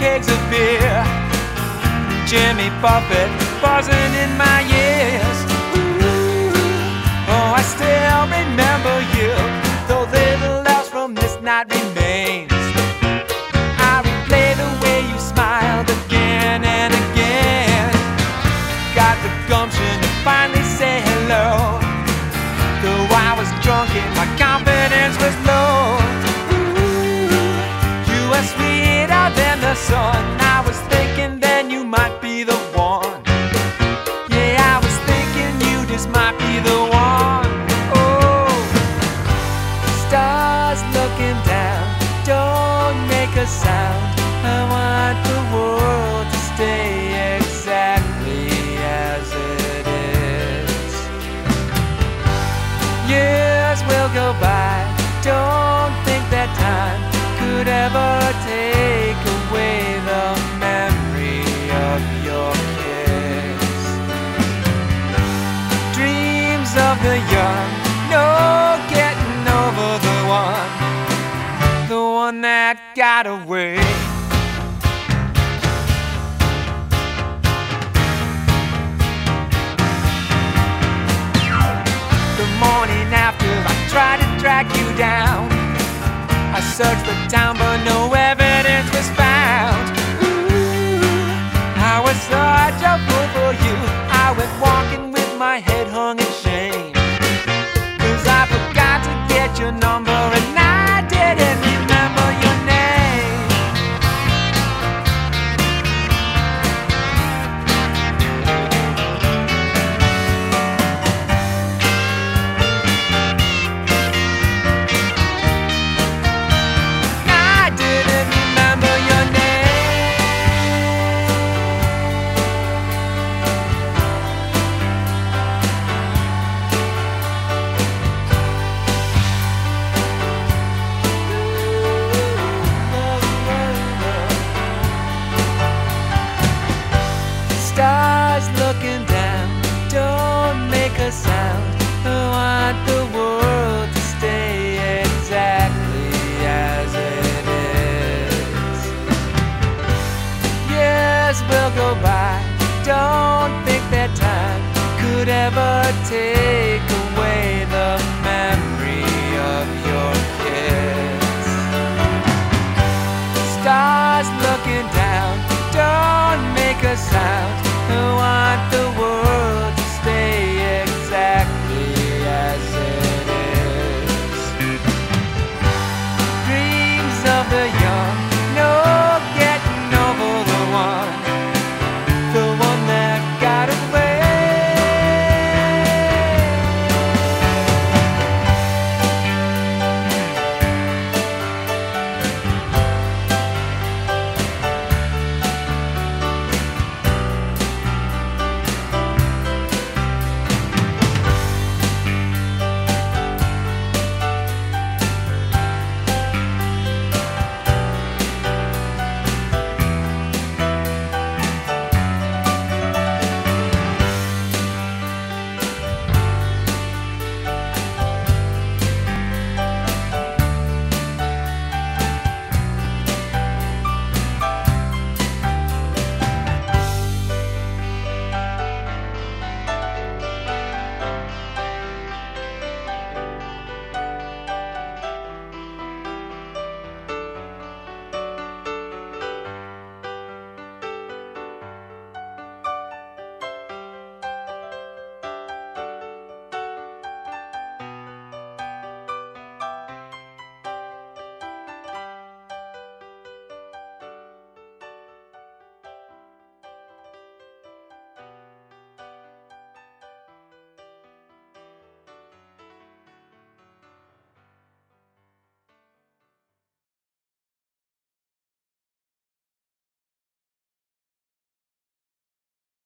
kegs of beer, Jimmy Buffett buzzing in my ears. Oh, I still remember you, though little else from this night remains. I replay the way you smiled again and again. Got the gumption to finally say hello, though I was drunk and my confidence was low. You were sweeter than the sun. I was thinking then you might be the one. Yeah, I was thinking you just might be the one. Oh, stars looking down, don't make a sound. I want the world to stay exactly as it is. Years will go by, don't think that time could ever take away the memory of your kiss. Dreams of the young, no getting over the one that got away. The morning after I tried to track you down, I searched the town but no evidence was found. I was such a fool for you. I went walking with my head hung in shame, 'cause I forgot to get your number and I didn't remember your name. I didn't remember your name. Stars looking down, don't make a sound. I want the world to stay exactly as it is. Years will go by, don't think that time could ever take away the memory of your kiss. Stars looking down, don't make a sound. I want the world to stay exactly as it is. Dreams of the young, no